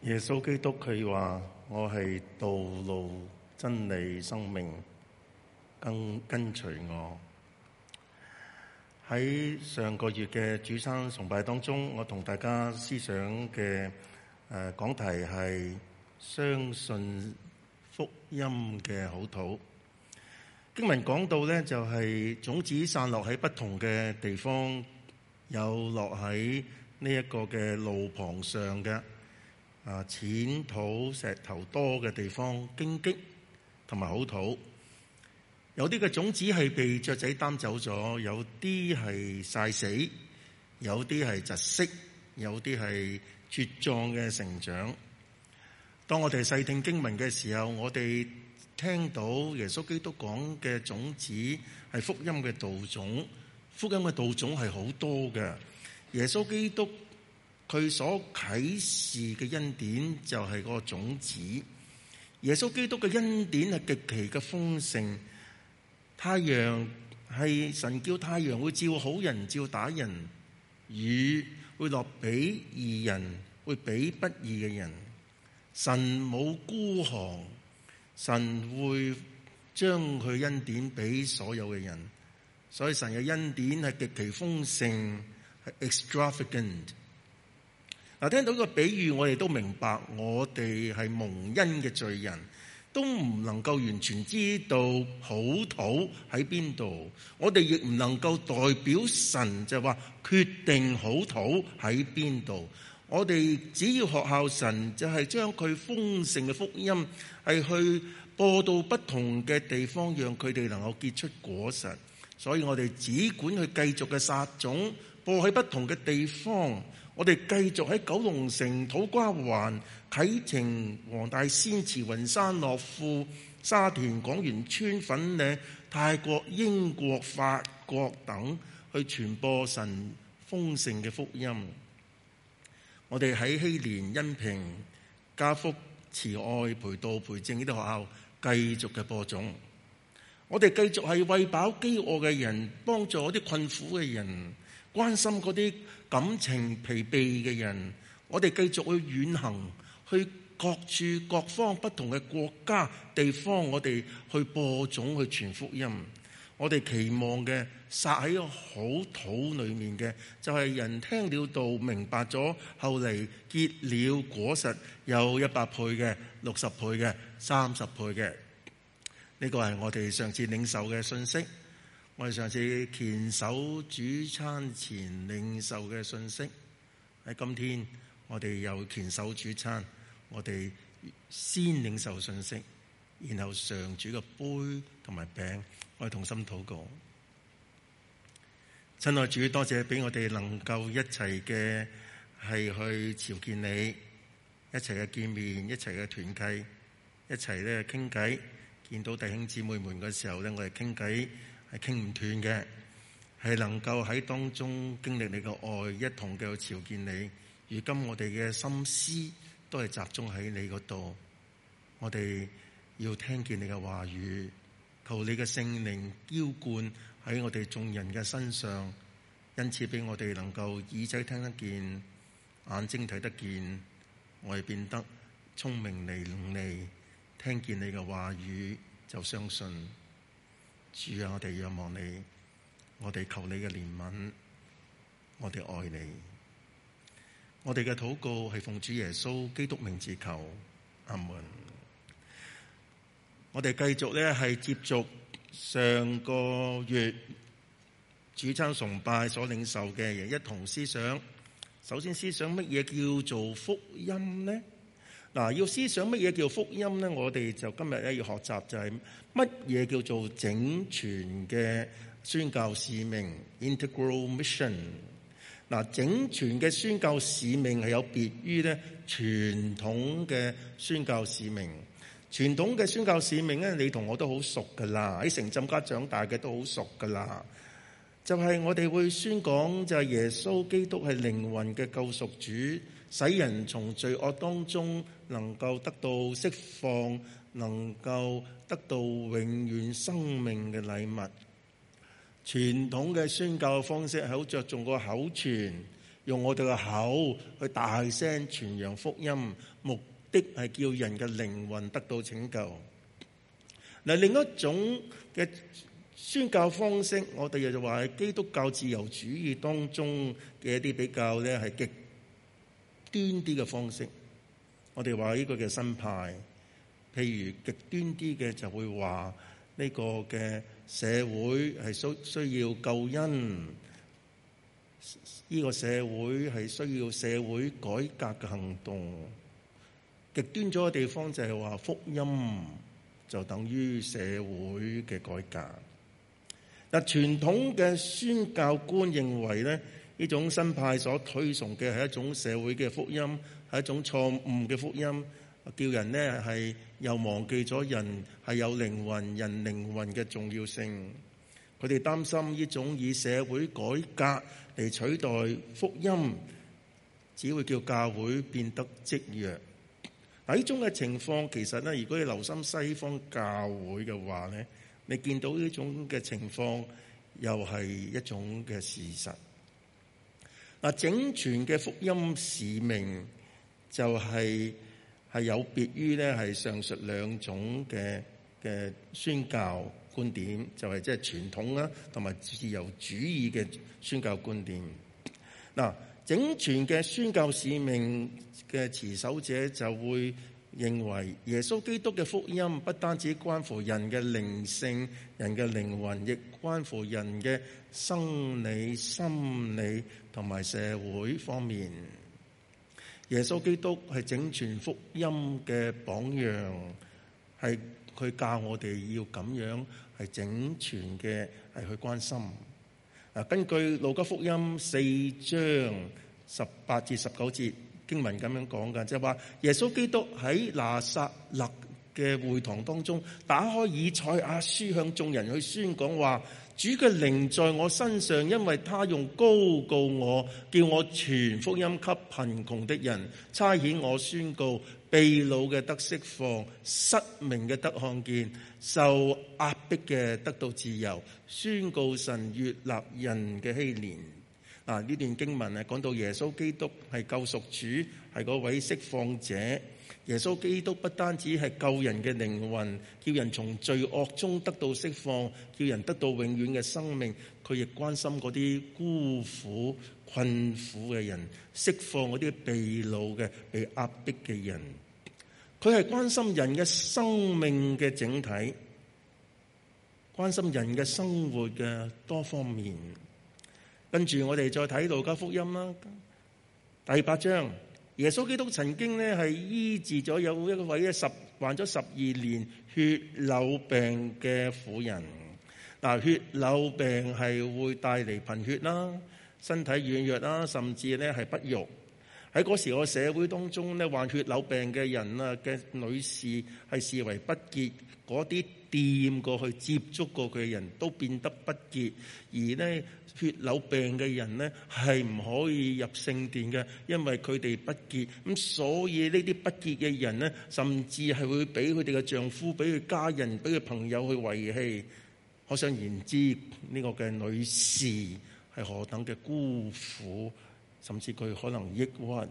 耶穌基督佢話：我係道路、真理、生命，跟隨我。喺上個月嘅主餐崇拜當中，我同大家思想嘅講題係相信福音嘅好土。經文講到呢，就係種子散落喺不同嘅地方，有落喺呢一個嘅路旁上嘅淺土石頭多嘅地方，荊棘同埋好土。有啲嘅種子係被雀仔擔走咗，有啲係曬死，有啲係窒息，有啲係茁壯嘅成長。當我哋細聽經文嘅時候，我哋聽到耶穌基督講嘅種子係福音嘅道種，福音嘅道種係好多嘅。耶穌基督佢所啟示嘅恩典就係嗰個種子。耶穌基督嘅恩典係極其嘅豐盛。太陽係神叫太陽會照好人照打人，雨會落俾義人會俾不義嘅人。神冇孤寒，神會將佢恩典俾所有嘅人，所以神嘅恩典係極其豐盛，係 extravagant。聽到呢個比喻，我哋都明白，我哋係蒙恩嘅罪人，都唔能夠完全知道好土喺邊度，我哋亦唔能夠代表神就話決定好土喺邊度。我哋只要學效神，就係將佢豐盛嘅福音係去播到不同嘅地方，讓佢哋能夠結出果實。所以我哋只管去繼續嘅撒種，播喺不同嘅地方。我哋繼續喺九龍城、土瓜灣、啟晴、黃大仙、慈雲山、樂富、沙田、廣源村、粉嶺、泰國、英國、法國等去傳播神豐盛嘅福音。我哋喺禧年、恩平、嘉福、慈愛、培道、培正呢啲學校繼續嘅播種。我哋繼續係餵飽飢餓嘅人，幫助嗰啲困苦嘅人，關心嗰啲感情疲憊嘅人。我哋繼續去遠行，去各處各方不同嘅國家地方，我哋去播種去傳福音。我哋期望嘅撒喺個好土裏面嘅，就係人聽了道明白咗，後嚟結了果實，有100倍嘅、60倍嘅、30倍嘅。呢個係我哋上次領受嘅信息，我哋上次虔守主餐前領受嘅信息。喺今天我哋又虔守主餐，我哋先領受信息，然後上主嘅杯同埋餅，我哋同心禱告。親愛主，多謝俾我哋能夠一齊嘅係去朝見你，一齊嘅見面，一齊嘅團契，一齊咧傾偈。見到弟兄姊妹們嘅時候咧，我哋傾偈係傾唔斷嘅，係能夠喺當中經歷你嘅愛，一同嘅去朝見你。如今我哋嘅心思都係集中喺你嗰度，我哋要聽見你嘅話語，求你嘅聖靈澆灌喺我哋眾人嘅身上，因此俾我哋能夠耳仔聽得見，眼睛睇得見，我哋變得聰明伶俐，聽見你嘅話語就相信。主啊，我哋仰望你，我哋求你嘅憐憫，我哋愛你。我哋嘅禱告係奉主耶穌基督名字求，阿門。我哋繼續咧係接續上個月主餐崇拜所領受嘅嘢，一同思想。首先思想乜嘢叫做福音呢？要思想乜嘢叫福音呢？我哋就今日咧要學習就係乜嘢叫做整全嘅宣教使命 （integral mission）。整全嘅宣教使命係有別於咧傳統嘅宣教使命。傳統嘅宣教使命咧，你同我都好熟噶啦，喺城浸家長大嘅都好熟噶啦。就係我哋會宣講，就係耶穌基督係靈魂嘅救贖主，使人從罪惡當中能夠得到釋放，能夠得到永遠生命嘅禮物。傳統嘅宣教方式係好着重個口傳， 用我哋嘅口去大聲傳揚福音，目的係叫人嘅靈魂得到拯救。嗱，另一種嘅宣教方式，我哋就話係基督教自由主義當中嘅一啲比較咧係極端啲嘅方式。我哋話呢個嘅新派，譬如極端啲嘅就會話呢個嘅社會係需要救恩，呢個社會係需要社會改革嘅行動。極端咗嘅地方就係話福音就等於社會嘅改革。嗱，傳統嘅宣教觀認為咧，呢種新派所推崇嘅係一種社會嘅福音，係一種錯誤嘅福音，叫人呢係又忘記咗人係有靈魂，人靈魂嘅重要性。佢哋擔心呢種以社會改革嚟取代福音，只會叫教會變得積弱。嗱，呢種嘅情況其實咧，如果你留心西方教會嘅話咧，你見到呢種嘅情況又係一種嘅事實。嗱，整全嘅福音使命就係有別於咧係上述兩種嘅宣教觀點，就係即係傳統啦同埋自由主義嘅宣教觀點。嗱，整全嘅宣教使命嘅持守者就會認為耶穌基督嘅福音不單止關乎人嘅靈性、人嘅靈魂，亦關乎人嘅生理、心理同埋社會方面。耶穌基督係整全福音嘅榜樣，係佢教我哋要咁樣係整全嘅係去關心。根據路加福音4章18至19節經文咁樣講嘅，就係話耶穌基督喺拿撒勒嘅會堂當中打開以賽亞書，向眾人去宣講話：主嘅靈在我身上，因為他用膏膏我，叫我傳福音給貧窮的人，差遣我宣告被擄嘅得釋放，失明嘅得看見，受壓迫嘅得到自由，宣告神悅納人嘅禧年。呢段經文講到耶穌基督係救贖主，係嗰位釋放者。耶穌基督不單止係救人嘅靈魂，叫人從罪惡中得到釋放，叫人得到永遠嘅生命，佢亦關心嗰啲孤苦困苦嘅人，釋放嗰啲被擄嘅被壓迫嘅人。佢係關心人嘅生命嘅整體，關心人嘅生活嘅多方面。跟住我哋再睇路加福音啦，第8章，耶穌基督曾經咧係醫治咗有一位患咗12年血漏病嘅婦人。血漏病係會帶嚟貧血啦、身體軟弱啦，甚至咧係不育。喺嗰時個社會當中咧，患血漏病嘅人啊嘅女士係視為不潔，嗰啲掂過去接觸過佢嘅人都變得不潔，而呢血漏病嘅人呢係唔可以入聖殿嘅，因為佢哋不潔。咁所以呢啲不潔嘅人呢，甚至係會俾佢哋嘅丈夫、俾佢家人、俾佢朋友去遺棄。可想而知呢個嘅女士係何等嘅孤苦，甚至佢可能抑鬱。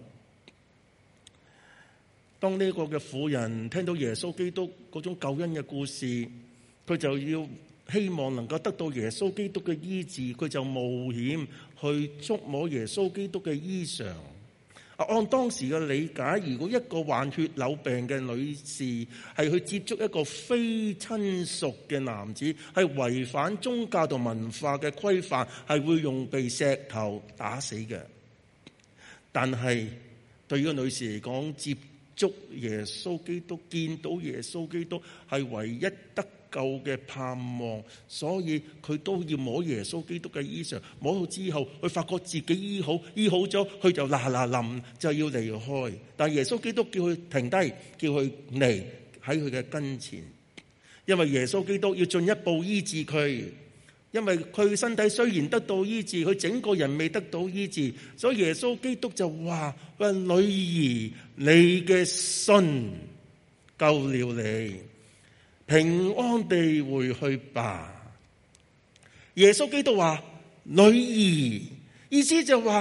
當呢個嘅婦人聽到耶穌基督嗰種救恩嘅故事，佢就要希望能夠得到耶穌基督嘅醫治，佢就冒險去觸摸耶穌基督嘅衣裳。按當時嘅理解，如果一個患血漏病嘅女士係去接觸一個非親屬嘅男子，係違反宗教同文化嘅規範，係會用被石頭打死嘅。但係對於個女士嚟講，接觸耶穌基督，見到耶穌基督係唯一得救嘅盼望，所以佢都要摸耶穌基督嘅衣裳。摸到之後，佢發覺自己醫好咗，佢就嗱臨就要離開。但耶穌基督叫佢停低，叫佢嚟喺佢嘅跟前，因為耶穌基督要進一步醫治佢。因為佢身體雖然得到醫治，佢整個人未得到醫治，所以耶穌基督就話：女兒，你嘅信救了你，平安地回去吧。耶穌基督話：女兒，意思就話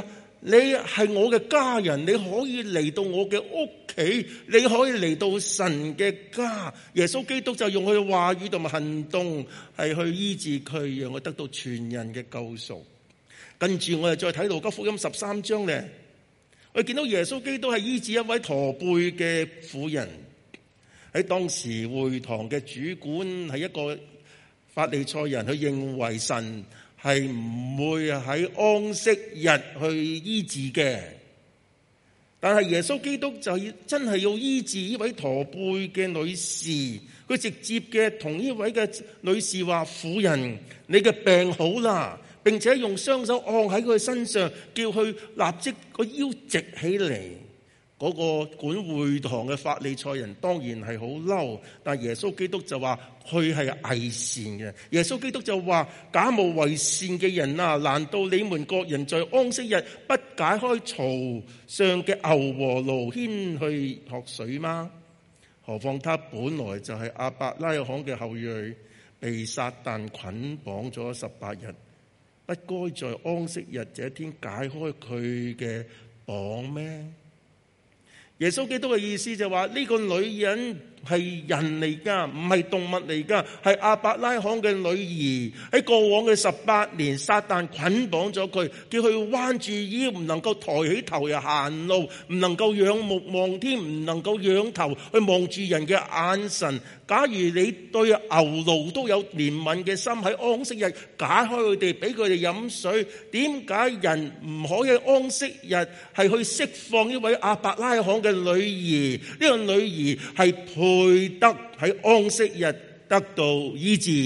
你係我嘅家人，你可以嚟到我嘅屋企，你可以嚟到神嘅家。耶穌基督就用佢嘅話語同埋行動係去醫治佢，讓佢得到全人嘅救贖。跟住我哋再睇路加福音13章咧，我哋見到耶穌基督係醫治一位駝背嘅婦人。喺當時會堂嘅主管係一個法利賽人，佢認為神係唔會喺安息日去醫治嘅，但係耶穌基督就真係要醫治呢位駝背嘅女士。佢直接嘅同呢位嘅女士話：婦人，你嘅病好啦，並且用雙手按喺佢身上，叫佢立即個腰直起嚟。嗰個管會堂嘅法利賽人當然係好嬲，但耶穌基督就話佢係偽善嘅。耶穌基督就話：假冒為善嘅人啊，難道你們各人在安息日不解開槽上嘅牛和驢牽去喝水嗎？何況他本來就係亞伯拉罕嘅後裔，被撒旦捆綁咗18日，不該在安息日這天解開佢嘅綁咩？耶穌基督嘅意思就話：呢個女人係人嚟㗎，唔係動物嚟㗎，係亞伯拉罕嘅女兒。喺過往嘅18年，撒旦捆綁咗佢，叫佢彎住腰，唔能夠抬起頭又行路，唔能夠仰目望天，唔能夠仰頭去望住人嘅眼神。假如你對牛驢都有憐憫嘅心，喺安息日解開佢哋，俾佢哋飲水，點解人唔可以喺安息日係去釋放呢位亞伯拉罕嘅女兒？呢個女兒係配得喺安息日得到醫治。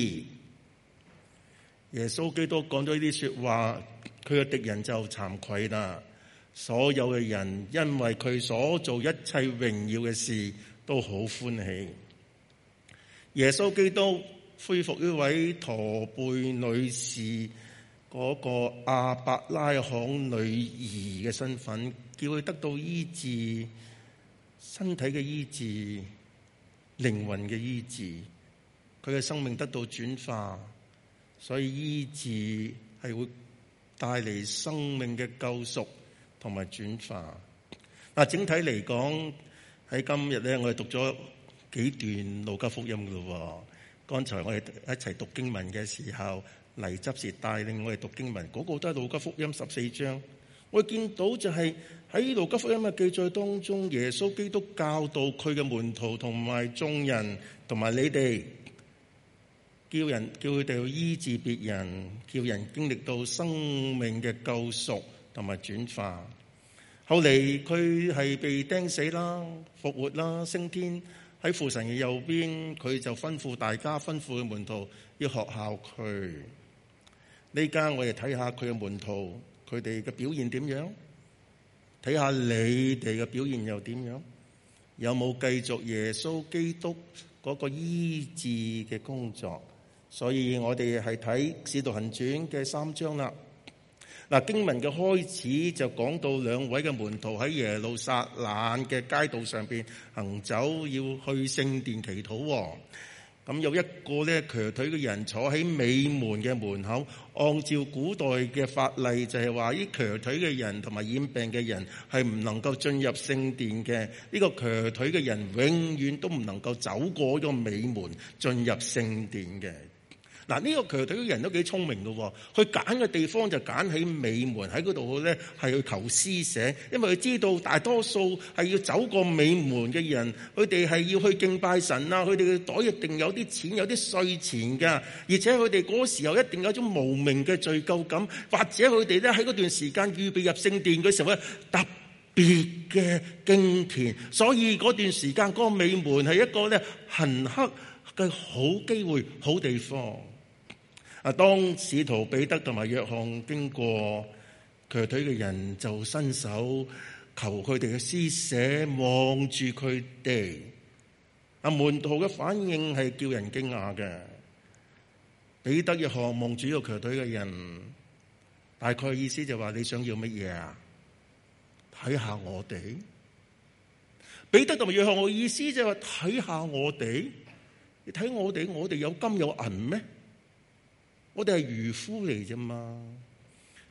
耶穌基督講咗呢啲說話，佢嘅敵人就慚愧啦。所有嘅人因為佢所做一切榮耀嘅事都好歡喜。耶穌基督恢復呢位駝背女士嗰個亞伯拉罕女兒嘅身份，叫佢得到醫治，身體嘅醫治，靈魂嘅醫治，佢嘅生命得到轉化，所以醫治係會帶嚟生命嘅救贖同埋轉化。嗱，整體嚟講，喺今日咧，我哋讀咗幾段路加福音噶咯。剛才我哋一齊讀經文嘅時候，黎執事帶領我哋讀經文，嗰個都係路加福音14章。我哋見到就係喺路加福音嘅記載當中，耶穌基督教導佢嘅門徒同埋眾人同埋你哋，叫佢哋去醫治別人，叫人經歷到生命嘅救贖同埋轉化。後嚟佢係被釘死啦、復活啦、升天。喺父神嘅右邊，佢就吩咐大家，吩咐嘅門徒要學效佢。呢家我哋睇下佢嘅門徒，佢哋嘅表現點樣？睇下你哋嘅表現又點樣？有冇繼續耶穌基督嗰個醫治嘅工作？所以我哋係睇《使徒行傳》嘅3章啦。嗱，經文嘅開始就講到兩位嘅門徒喺耶路撒冷嘅街道上邊行走，要去聖殿祈禱。咁有一個咧瘸腿嘅人坐喺美門嘅門口，按照古代嘅法例就係話，呢瘸腿嘅人同埋染病嘅人係唔能夠進入聖殿嘅。呢個瘸腿嘅人永遠都唔能夠走過呢個美門進入聖殿嘅。嗱，呢個瘸腿嘅人都幾聰明嘅，佢揀嘅地方就揀喺美門，喺嗰度咧係去求施捨，因為佢知道大多數係要走過美門嘅人，佢哋係要去敬拜神啊，佢哋嘅袋一定有啲錢，有啲稅錢噶，而且佢哋嗰時候一定有一種無名嘅罪疚感，或者佢哋咧喺嗰段時間預備入聖殿嘅時候咧特別嘅敬虔，所以嗰段時間嗰個美門係一個咧行乞嘅好機會、好地方。當使徒彼得同埋約翰經過，瘸腿嘅人就伸手求佢哋嘅施捨，望住佢哋。門徒嘅反應係叫人驚訝嘅。彼得、約翰望住呢個瘸腿嘅人，大概意思就話：你想要乜嘢啊？睇下我哋。彼得同埋約翰嘅意思就係話：睇下我哋，你睇我哋，我哋有金有銀咩？我哋係漁夫嚟啫嘛，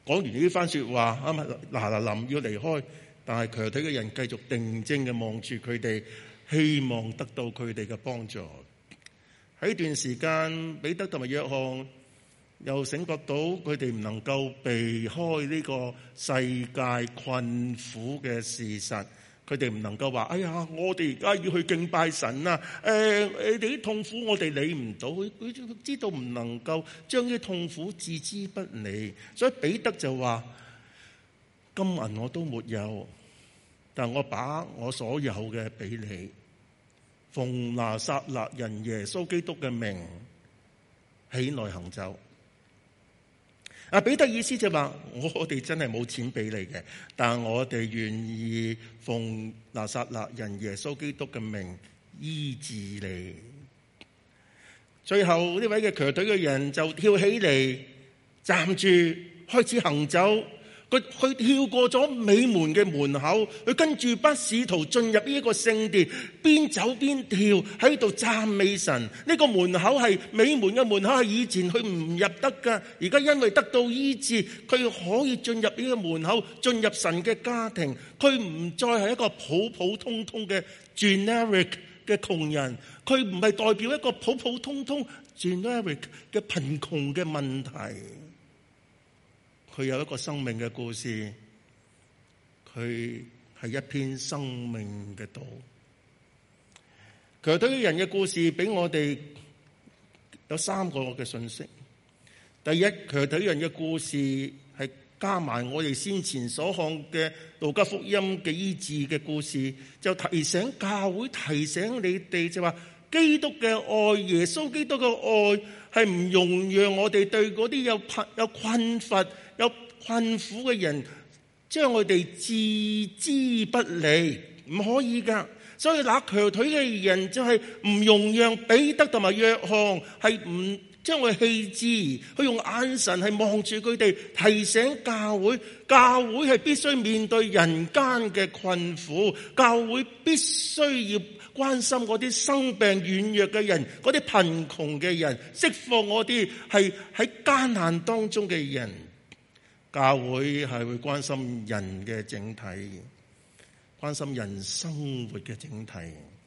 講完呢番說話，嗱臨要離開，但係瘸腿嘅人繼續定睛嘅望住佢哋，希望得到佢哋嘅幫助。喺段時間，彼得同埋約翰又醒覺到佢哋唔能夠避開呢個世界困苦嘅事實。佢哋唔能夠話：哎呀，我哋而家要去敬拜神啊！你哋啲痛苦我哋理唔到，佢知道唔能夠將啲痛苦置之不理，所以彼得就話：金銀我都沒有，但我把我所有嘅俾你，奉拿撒勒人耶穌基督嘅名起來行走。彼得意思就話：我哋真係冇錢俾你嘅，但我哋願意奉拿撒勒人耶穌基督嘅名醫治你。最後呢位嘅瘸腿嘅人就跳起嚟，站住，開始行走。佢跳過咗美門嘅門口，佢跟住班使徒進入呢一個聖殿，邊走邊跳喺度讚美神。呢個門口係美門嘅門口，係以前佢唔入得噶，而家因為得到醫治，佢可以進入呢個門口，進入神嘅家庭。佢唔再係一個普普通通嘅 generic 嘅窮人，佢唔係代表一個普普通通 generic 嘅貧窮嘅問題。佢有一個生命嘅故事，佢係一篇生命嘅道。瘸腿人嘅故事俾我哋有3個嘅信息。第一，瘸腿人嘅故事係加埋我哋先前所看嘅路加福音嘅醫治嘅故事，就提醒教會，提醒你哋就話，基督嘅愛，耶穌基督嘅愛係唔容讓我哋對嗰啲有困乏、有困苦嘅人，將我哋置之不理，唔可以噶。所以那瘸腿嘅人就係唔容讓彼得同埋約翰係唔將佢棄置，佢用眼神係望住佢哋，提醒教會係必須面對人間嘅困苦，教會必須要關心嗰啲生病軟弱嘅人，嗰啲貧窮嘅人，釋放嗰啲係喺艱難當中嘅人。教會係會關心人嘅整體，關心人生活嘅整體。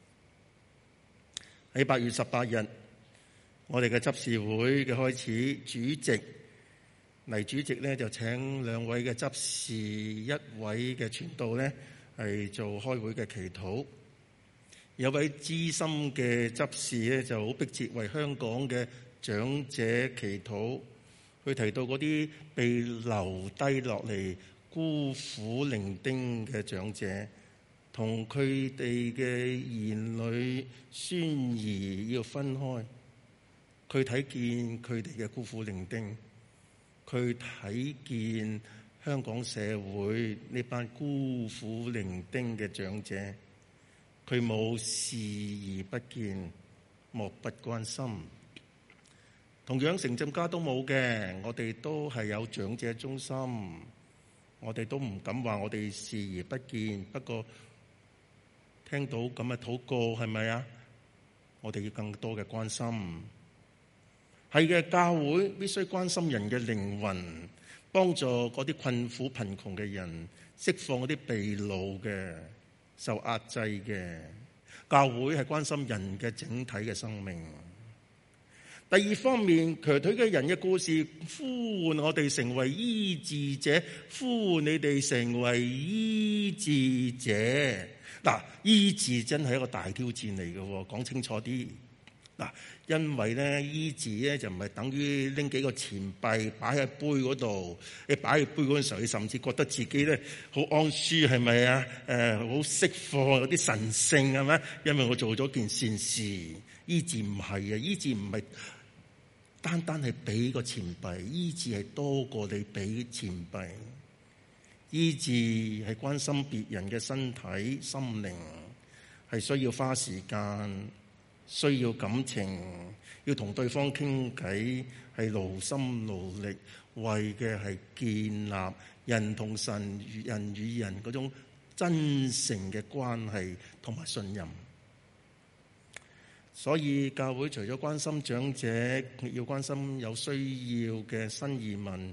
喺8月18日，我哋嘅執事會嘅開始，主席咧就請2位嘅執事，1位嘅傳道咧係做開會嘅祈禱。有位資深嘅執事咧就好迫切為香港嘅長者祈禱。佢提到嗰啲被留低落嚟孤苦伶仃嘅長者，同佢哋嘅兒女孫兒要分開。佢睇見佢哋嘅孤苦伶仃，佢睇見香港社會呢班孤苦伶仃嘅長者，佢冇視而不見，漠不關心。同樣城鎮家都冇嘅，我哋都係有長者中心，我哋都唔敢話我哋視而不見。不過聽到咁嘅禱告，係咪啊？我哋要更多嘅關心。係嘅，教會必須關心人嘅靈魂，幫助嗰啲困苦貧窮嘅人，釋放嗰啲被擄嘅、受壓制嘅。教會係關心人嘅整體嘅生命。第二方面，瘸腿嘅人嘅故事呼喚我哋成為醫治者，呼喚你哋成為醫治者。嗱，醫治真係一個大挑戰嚟嘅，講清楚啲。嗱，因為咧醫治咧就唔係等於拎幾個錢幣擺喺杯嗰度，你擺喺杯嗰陣時候，你甚至覺得自己咧好安舒，係咪啊？好釋放，有啲神聖係咪？因為我做咗件善事。醫治唔係啊，醫治唔係單單係俾個錢幣，醫治係多過你俾錢幣。醫治係關心別人嘅身體、心靈，係需要花時間，需要感情，要同對方傾偈，係勞心勞力，為嘅係建立人同神、人與人嗰種真誠嘅關係同埋信任。所以教會除咗關心長者，亦要關心有需要嘅新移民、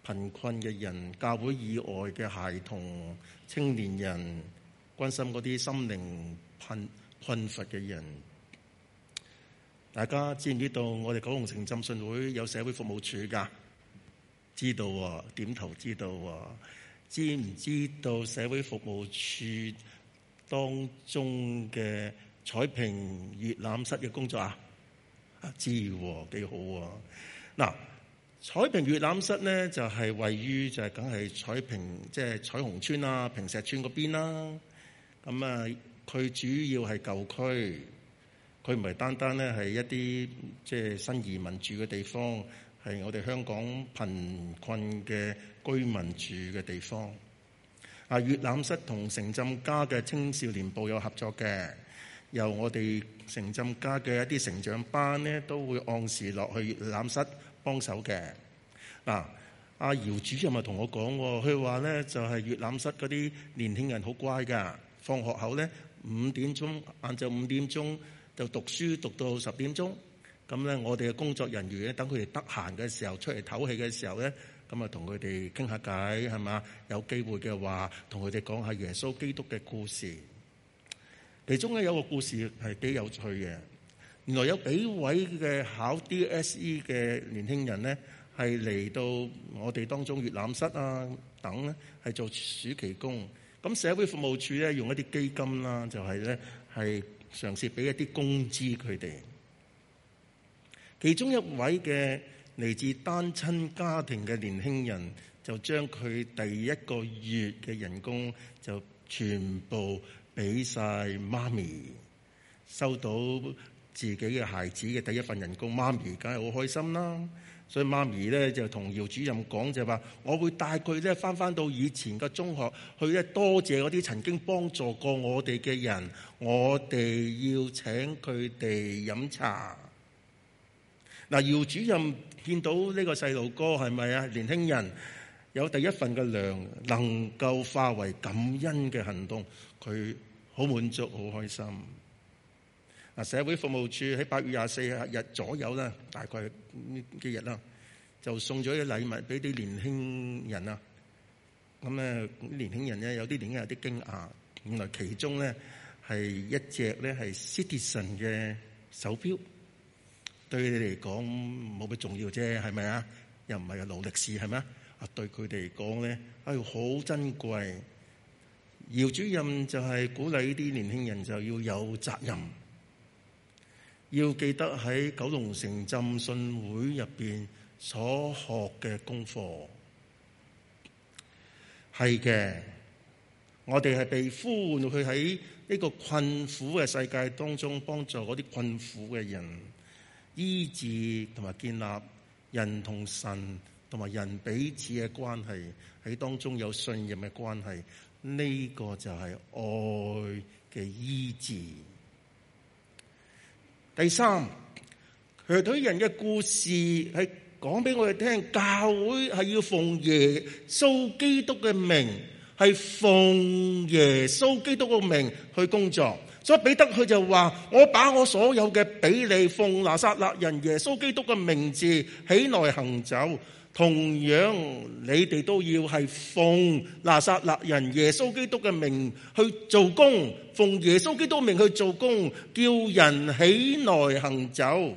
貧困嘅人、教會以外嘅孩童、青年人，關心嗰啲心靈困乏嘅人。大家知唔知道我哋九龍城浸信會有社會服務處㗎？知道喎，點頭知道喎。知唔知道社會服務處當中嘅彩屏閱覽室嘅工作啊？知喎，幾好喎。嗱，彩屏閱覽室咧就係位於就係梗係彩屏即係彩虹村啊、坪石村嗰邊啦。咁啊，佢主要係舊區，佢唔係單單咧係一啲即係新移民住嘅地方，係我哋香港貧困嘅居民住嘅地方。閱覽室同城浸家嘅青少年部有合作嘅，由我哋城浸家嘅一啲成長班咧都會按時落去閱覽室幫手嘅。阿姚主任咪同我講，佢話咧就係閱覽室嗰啲年輕人好乖㗎，放學後咧5點鐘，晏晝5點鐘就讀書讀到10點鐘。咁咧我哋嘅工作人員咧等佢哋得閒嘅時候出嚟唞氣嘅時候咧，咁啊同佢哋傾下偈係嘛？有機會嘅話，同佢哋講下耶穌基督嘅故事。其中咧有個故事係幾有趣嘅。原來有幾位嘅考 DSE 嘅年輕人咧，係嚟到我哋當中閱覽室啊等咧，係做暑期工。咁社會服務處咧用一啲基金啦，就係咧係嘗試俾一啲工資佢哋。其中一位嘅嚟自單親家庭嘅年輕人，就將佢第一個月嘅人工就全部俾晒媽咪，收到自己嘅孩子嘅第一份人工，媽咪梗係好開心啦。所以媽咪咧就同姚主任講，就話我會帶佢咧翻到以前嘅中學去咧，多謝嗰啲曾經幫助過我哋嘅人，我哋要請佢哋飲茶。姚主任見到呢個細路哥係咪啊？年輕人有第一份嘅糧，能夠化為感恩嘅行動，佢好滿足，好開心。社會服務處喺8月24日左右啦，大概呢幾日啦，就送咗啲禮物俾啲年輕人啊。咁咧，年輕人咧有啲年輕人有啲驚訝，原來其中咧係一隻咧係 Citizen 嘅手錶。對你嚟講冇乜重要啫，係咪啊？又唔係勞力士，係咪啊？對佢哋嚟講咧，好珍貴。姚主任就係鼓勵呢啲年輕人就要有責任，要記得喺九龍城浸信會入邊所學嘅功課。係嘅，我哋係被呼喚去喺呢個困苦嘅世界當中幫助嗰啲困苦嘅人。醫治同埋建立人同神同埋人彼此嘅關係，喺當中有信任嘅關係，呢個就係愛嘅醫治。第三，佢對人嘅故事係講俾我哋聽，教會係要奉耶穌基督嘅名，係奉耶穌基督嘅名去工作。所以彼得佢就話：我把我所有嘅俾你，奉拿撒勒人耶穌基督嘅名字起來行走。同樣你哋都要係奉拿撒勒人耶穌基督嘅名去做工，奉耶穌基督名去做工，叫人起來行走。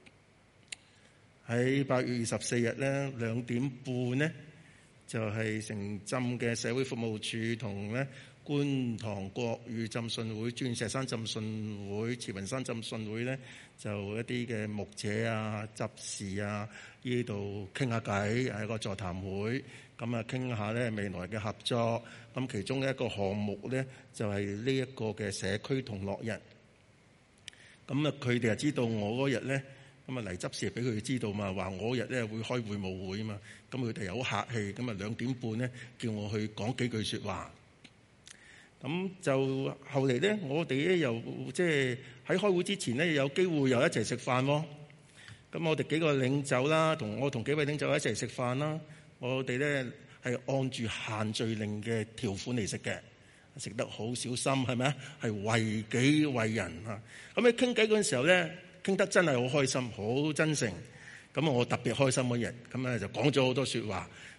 喺8月24日咧2點半咧，就係城浸嘅社會服務處同咧觀塘國語浸信會、鑽石山浸信會、慈雲山浸信會咧，就一啲嘅牧者啊、執事啊，呢度傾下偈，係個座談會，咁啊傾下咧未來嘅合作。咁其中一個項目咧，就係呢一個嘅社區同樂日。咁啊，佢哋就知道我嗰日咧，咁啊嚟執事俾佢哋知道嘛，話我嗰日咧會開會務會啊嘛。咁佢哋又好客氣，咁啊2點半咧叫我去講幾句説話。咁就後嚟咧，我哋咧又即係喺開會之前咧，有機會又一齊食飯喎。咁我哋幾個領袖啦，同幾位領袖一齊食飯啦。我哋咧係按住限聚令嘅條款嚟食嘅，食得好小心，係咪啊？係為己為人啊！咁喺傾偈嗰陣時候咧，傾得真係好開心，好真誠。咁我特別開心嗰日，咁咧就講咗好多説話。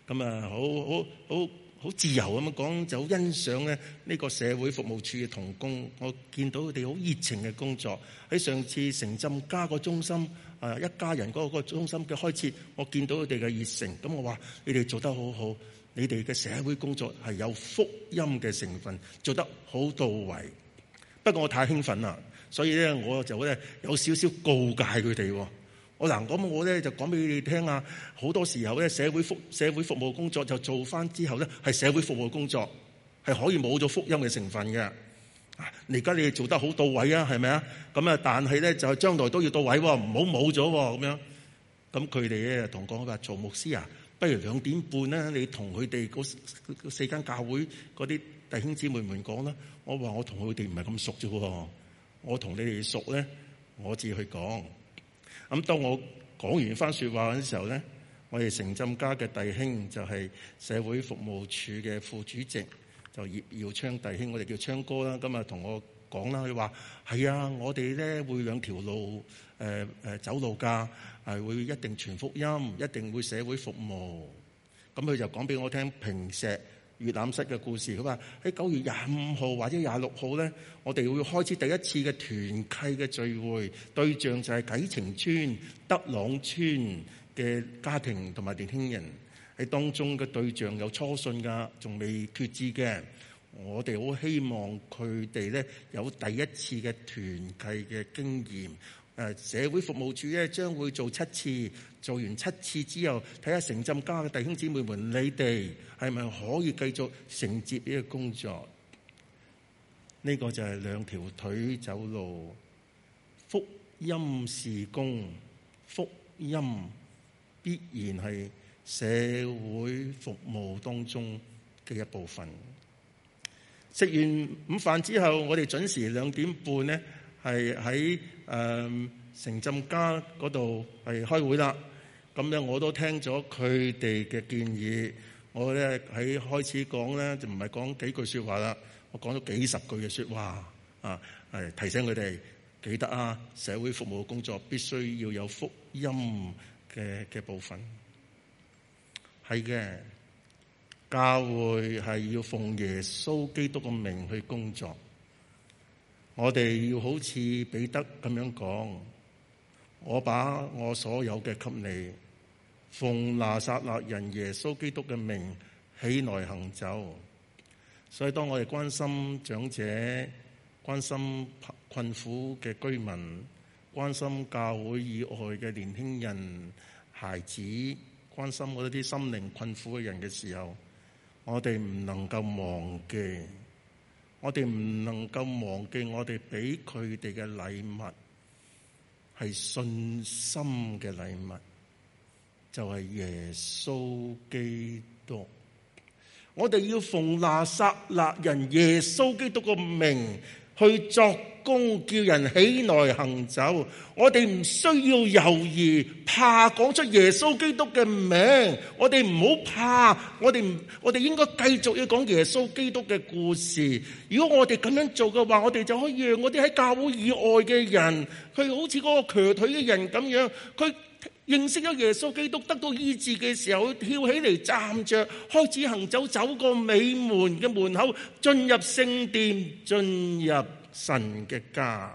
咁啊好自由咁樣講，就好欣賞咧呢個社會服務處嘅同工。我見到佢哋好熱情嘅工作。喺上次城浸家個中心一家人嗰個中心嘅開設，我見到佢哋嘅熱誠。咁我話你哋做得好好，你哋嘅社會工作係有福音嘅成分，做得好到位。不過我太興奮啦，所以咧我就咧有少少告誡佢哋。我咧就講俾你哋聽啊！好多時候咧社會服務工作就做翻之後咧係社會服務工作，係可以冇咗福音嘅成分嘅。而家你哋做得好到位啊，係咪啊？咁啊，但係咧就係將來都要到位喎，唔好冇咗喎咁樣。咁佢哋咧同講話，曹牧師啊，不如2點半咧，你同佢哋嗰4間教會嗰啲弟兄姊妹們講啦。我話我同佢哋唔係咁熟啫喎，我同你哋熟咧，我自己去講。咁當我講完番説話嘅時候咧，我哋城浸家嘅弟兄就係社會服務處嘅副主席，就葉耀昌弟兄，我哋叫昌哥啦。咁啊同我講啦，佢話係啊，我哋咧會2條路走路㗎，係會一定傳福音，一定會社會服務。咁佢就講俾我聽平石閱覽室嘅故事。佢話喺9月25號或者26號咧，我哋會開始第一次嘅團契嘅聚會，對象就係啟晴邨、德朗邨嘅家庭同埋年輕人。喺當中嘅對象有初信㗎，仲未決志嘅。我哋好希望佢哋咧有第一次嘅團契嘅經驗。社會服務處咧將會做7次，做完7次之後，睇下城浸家嘅弟兄姊妹們，你哋係咪可以繼續承接呢個工作？呢個就係2條腿走路，福音事工，福音必然係社會服務當中嘅一部分。食完午飯之後，我哋準時2點半咧，係喺城浸家嗰度係開會啦。咁咧我都聽咗佢哋嘅建議。我咧喺開始講咧就唔係講幾句説話啦，我講咗幾十句嘅説話啊，係提醒佢哋記得啊，社會服務工作必須要有福音嘅部分。係嘅，教會係要奉耶穌基督嘅名去工作。我哋要好似彼得咁樣講，我把我所有嘅給你，奉拿撒勒人耶穌基督嘅名起來行走。所以當我哋關心長者、關心困苦嘅居民、關心教會以外嘅年輕人、孩子，關心嗰啲心靈困苦嘅人嘅時候，我哋唔能夠忘記，我哋唔能夠忘記我哋俾佢哋嘅禮物係信心嘅禮物，就係耶穌基督。我哋要奉拿撒勒人耶穌基督個名去作工，叫人起來行走。我哋唔需要猶豫，怕講出耶穌基督嘅名。我哋唔好怕，我哋應該繼續要講耶穌基督嘅故事。如果我哋咁樣做嘅話，我哋就可以讓我哋喺教會以外嘅人，佢好似嗰個瘸腿嘅人咁樣，佢認識咗耶穌基督，得到醫治嘅時候，跳起嚟站着，開始行走，走過美門嘅門口，進入聖殿，進入神嘅家。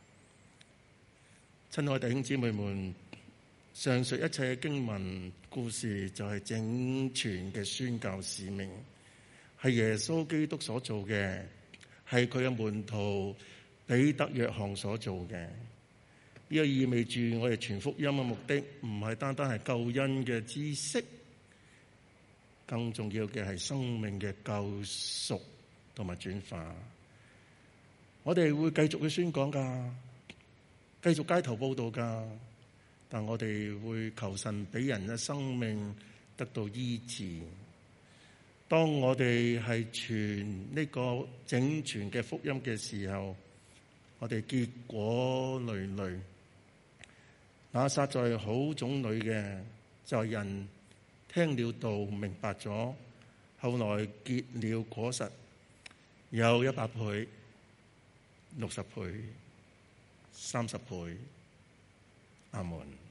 親愛弟兄姊妹們，上述一切嘅經文故事就係整全嘅宣教使命，係耶穌基督所做嘅，係佢嘅門徒彼得、約翰所做嘅。呢個意味住我哋傳福音嘅目的唔係單單係救恩嘅知識，更重要嘅係生命嘅救贖同埋轉化。我哋會繼續去宣講㗎，繼續街頭報道㗎，但我哋會求神俾人嘅生命得到醫治。當我哋係傳呢個整全嘅福音嘅時候，我哋結果累累。那撒在好種裏嘅，就係人聽了道明白咗，後來結了果實，有100倍、60倍、30倍。阿門。